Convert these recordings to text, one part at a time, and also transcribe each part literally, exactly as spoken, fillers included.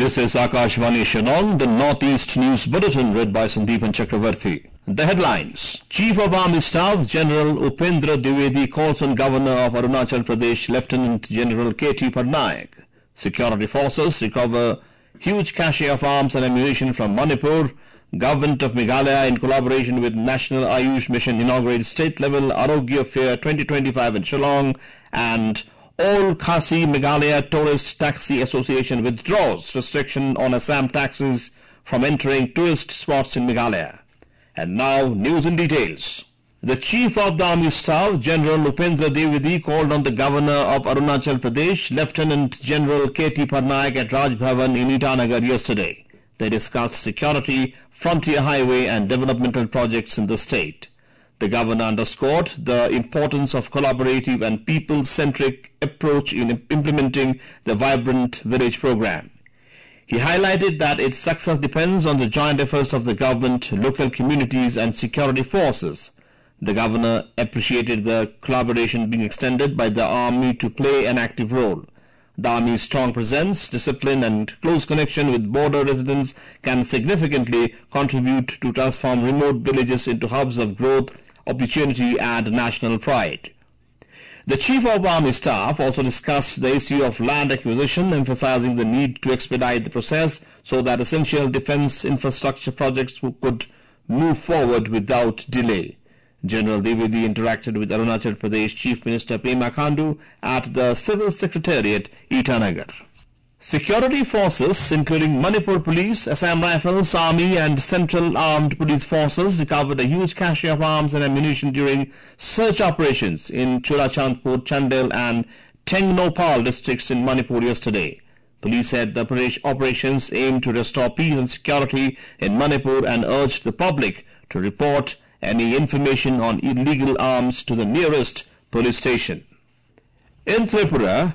This is Akashvani Shillong, the Northeast News Bulletin read by Sandeepan Chakravarthi. The headlines. Chief of Army Staff General Upendra Dwivedi calls on Governor of Arunachal Pradesh Lieutenant General K T Patnaik. Security forces recover huge cache of arms and ammunition from Manipur. Government of Meghalaya in collaboration with National Ayush Mission inaugurates state-level Arogya Fair twenty twenty-five in Shillong, and All Khasi Meghalaya Tourist Taxi Association withdraws restriction on Assam taxis from entering tourist spots in Meghalaya. And now, news in details. The Chief of the Army Staff, General Upendra Dwivedi, called on the Governor of Arunachal Pradesh, Lieutenant General K T Patnaik, at Raj Bhavan in Itanagar yesterday. They discussed security, frontier highway and developmental projects in the state. The Governor underscored the importance of collaborative and people-centric approach in implementing the Vibrant Village program. He highlighted that its success depends on the joint efforts of the government, local communities and security forces. The Governor appreciated the collaboration being extended by the Army to play an active role. The Army's strong presence, discipline and close connection with border residents can significantly contribute to transform remote villages into hubs of growth, opportunity and national pride. The Chief of Army Staff also discussed the issue of land acquisition, emphasizing the need to expedite the process so that essential defense infrastructure projects could move forward without delay. General Dwivedi interacted with Arunachal Pradesh Chief Minister Pema Khandu at the Civil Secretariat, Itanagar. Security forces, including Manipur Police, Assam Rifles, Army and Central Armed Police Forces, recovered a huge cache of arms and ammunition during search operations in Churachandpur, Chandel and Tengnopal districts in Manipur yesterday. Police said the operations aimed to restore peace and security in Manipur and urged the public to report any information on illegal arms to the nearest police station. In Tripura,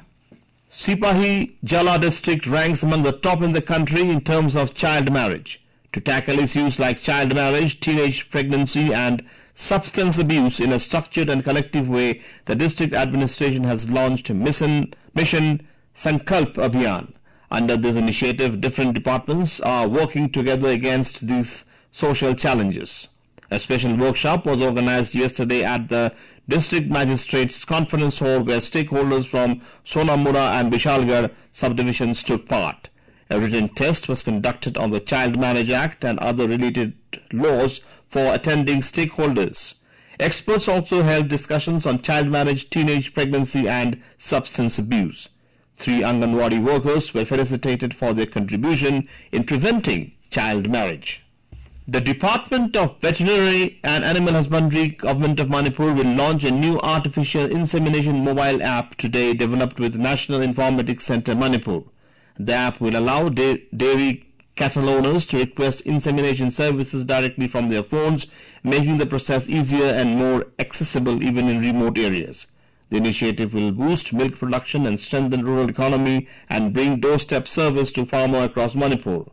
Sipahi Jala district ranks among the top in the country in terms of child marriage. To tackle issues like child marriage, teenage pregnancy and substance abuse in a structured and collective way, the district administration has launched Mission, Mission Sankalp Abhiyan. Under this initiative, different departments are working together against these social challenges. A special workshop was organized yesterday at the District Magistrates Conference Hall where stakeholders from Sonamura and Bishalgarh subdivisions took part. A written test was conducted on the Child Marriage Act and other related laws for attending stakeholders. Experts also held discussions on child marriage, teenage pregnancy and substance abuse. Three Anganwadi workers were felicitated for their contribution in preventing child marriage. The Department of Veterinary and Animal Husbandry, Government of Manipur, will launch a new artificial insemination mobile app today developed with National Informatics Center Manipur. The app will allow da dairy cattle owners to request insemination services directly from their phones, making the process easier and more accessible even in remote areas. The initiative will boost milk production and strengthen rural economy and bring doorstep service to farmers across Manipur.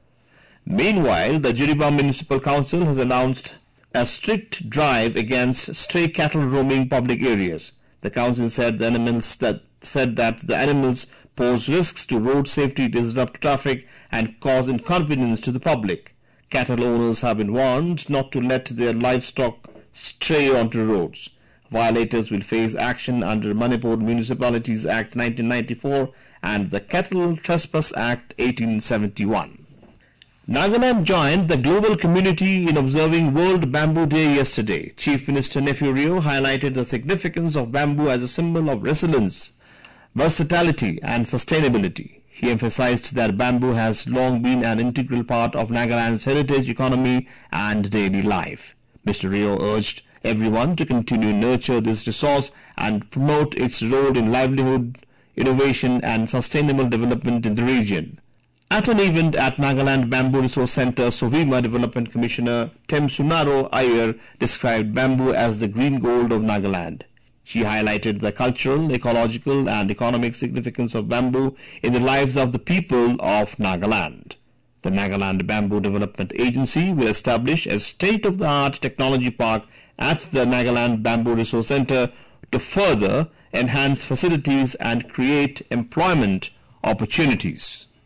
Meanwhile, the Jiribam Municipal Council has announced a strict drive against stray cattle roaming public areas. The council said the animals that said that the animals pose risks to road safety, disrupt traffic, and cause inconvenience to the public. Cattle owners have been warned not to let their livestock stray onto roads. Violators will face action under Manipur Municipalities Act nineteen ninety-four and the Cattle Trespass Act eighteen seventy-one. Nagaland joined the global community in observing World Bamboo Day yesterday. Chief Minister Nefurio highlighted the significance of bamboo as a symbol of resilience, versatility and sustainability. He emphasized that bamboo has long been an integral part of Nagaland's heritage, economy and daily life. Mister Rio urged everyone to continue to nurture this resource and promote its role in livelihood, innovation and sustainable development in the region. At an event at Nagaland Bamboo Resource Center, Sovima Development Commissioner Temsunaro Iyer described bamboo as the green gold of Nagaland. She highlighted the cultural, ecological and economic significance of bamboo in the lives of the people of Nagaland. The Nagaland Bamboo Development Agency will establish a state-of-the-art technology park at the Nagaland Bamboo Resource Center to further enhance facilities and create employment opportunities.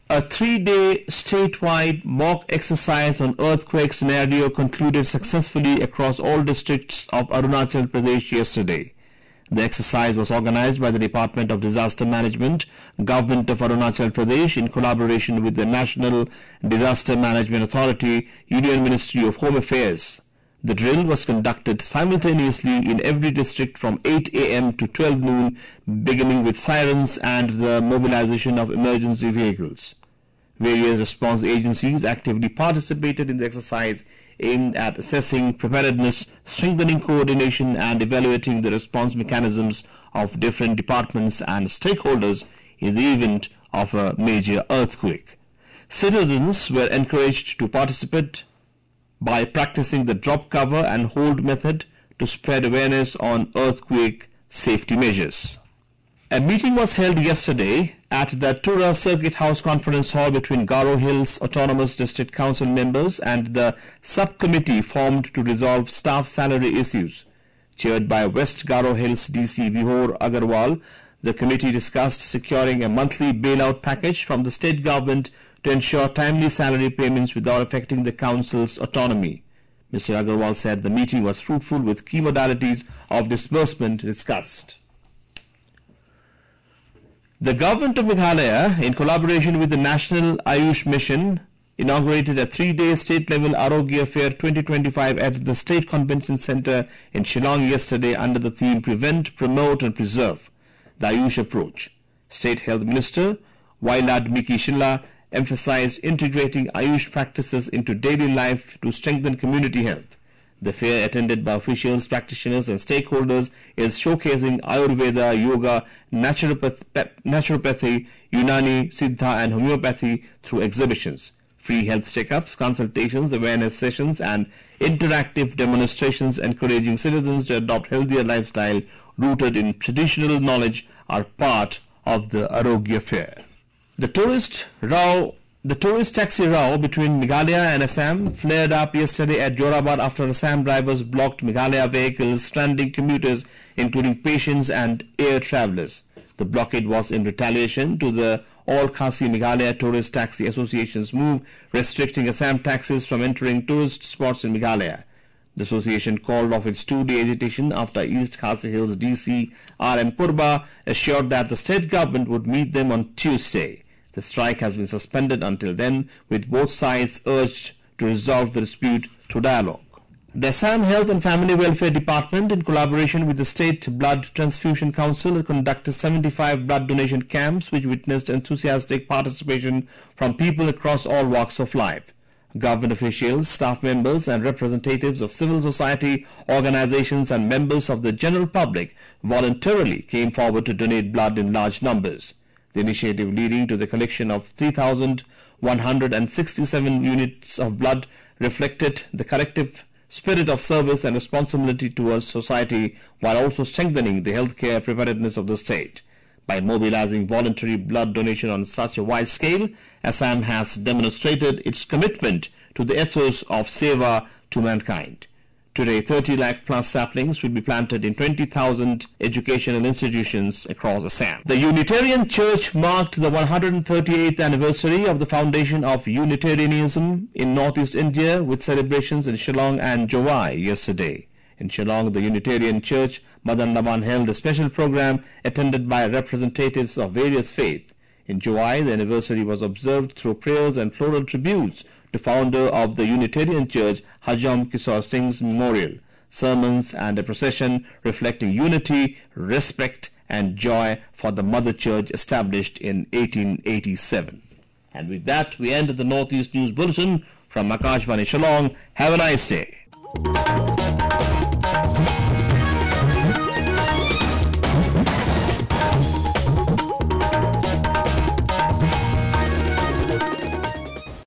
A three-day statewide mock exercise on earthquake scenario concluded successfully across all districts of Arunachal Pradesh yesterday. The exercise was organized by the Department of Disaster Management, Government of Arunachal Pradesh in collaboration with the National Disaster Management Authority, Union Ministry of Home Affairs. The drill was conducted simultaneously in every district from eight a m to twelve noon, beginning with sirens and the mobilization of emergency vehicles. Various response agencies actively participated in the exercise aimed at assessing preparedness, strengthening coordination and evaluating the response mechanisms of different departments and stakeholders in the event of a major earthquake. Citizens were encouraged to participate by practicing the drop cover and hold method to spread awareness on earthquake safety measures. A meeting was held yesterday at the Tura Circuit House Conference Hall between Garo Hills Autonomous District Council members and the subcommittee formed to resolve staff salary issues. Chaired by West Garo Hills D C Vihor Agarwal, the committee discussed securing a monthly bailout package from the state government to ensure timely salary payments without affecting the council's autonomy. Mister Agarwal said the meeting was fruitful with key modalities of disbursement discussed. The government of Meghalaya, in collaboration with the National Ayush Mission, inaugurated a three-day state-level Arogya Fair twenty twenty-five at the State Convention Centre in Shillong yesterday under the theme Prevent, Promote and Preserve, the Ayush Approach. State Health Minister Wailad Miki Shilla emphasized integrating Ayush practices into daily life to strengthen community health. The fair, attended by officials, practitioners and stakeholders, is showcasing Ayurveda, Yoga, naturopath naturopathy, Unani, Siddha and homeopathy through exhibitions, free health checkups, consultations, awareness sessions and interactive demonstrations encouraging citizens to adopt healthier lifestyle rooted in traditional knowledge are part of the Arogya Fair. The tourist row The tourist taxi row between Meghalaya and Assam flared up yesterday at Jorabad after Assam drivers blocked Meghalaya vehicles, stranding commuters including patients and air travellers. The blockade was in retaliation to the All Khasi Meghalaya Tourist Taxi Association's move restricting Assam taxis from entering tourist spots in Meghalaya. The association called off its two-day agitation after East Khasi Hills D C R M Purba assured that the state government would meet them on Tuesday. The strike has been suspended until then, with both sides urged to resolve the dispute through dialogue. The Assam Health and Family Welfare Department, in collaboration with the State Blood Transfusion Council, conducted seventy-five blood donation camps which witnessed enthusiastic participation from people across all walks of life. Government officials, staff members and representatives of civil society organizations and members of the general public voluntarily came forward to donate blood in large numbers. The initiative, leading to the collection of three thousand one hundred sixty-seven units of blood, reflected the collective spirit of service and responsibility towards society while also strengthening the healthcare preparedness of the state. By mobilizing voluntary blood donation on such a wide scale, Assam has demonstrated its commitment to the ethos of seva to mankind. Today, thirty lakh plus saplings will be planted in twenty thousand educational institutions across Assam. The Unitarian Church marked the one hundred thirty-eighth anniversary of the foundation of Unitarianism in Northeast India with celebrations in Shillong and Jowai yesterday. In Shillong, the Unitarian Church Madan Laban held a special program attended by representatives of various faiths. In Jowai, the anniversary was observed through prayers and floral tributes to founder of the Unitarian Church Hajam Kishore Singh's memorial, sermons and a procession reflecting unity, respect and joy for the Mother Church established in eighteen eighty-seven. And with that, we end the Northeast News Bulletin from Akashvani Shillong. Have a nice day.